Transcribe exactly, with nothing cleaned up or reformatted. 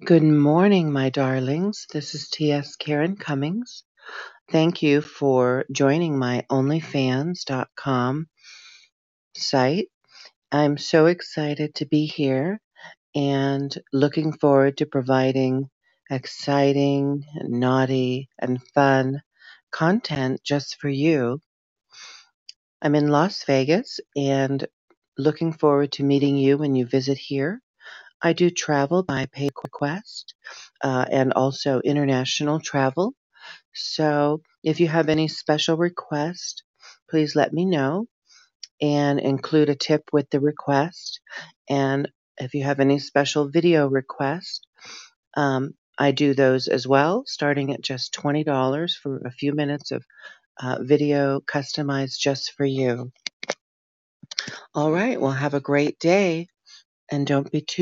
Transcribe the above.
Good morning, my darlings. This is T S. Karen Cummings. Thank you for joining my OnlyFans dot com site. I'm so excited to be here and looking forward to providing exciting, naughty, and fun content just for you. I'm in Las Vegas and looking forward to meeting you when you visit here. I do travel by pay request uh, and also international travel. So if you have any special request, please let me know and include a tip with the request. And if you have any special video request, um, I do those as well, starting at just twenty dollars for a few minutes of uh, video customized just for you. All right, well, have a great day and don't be too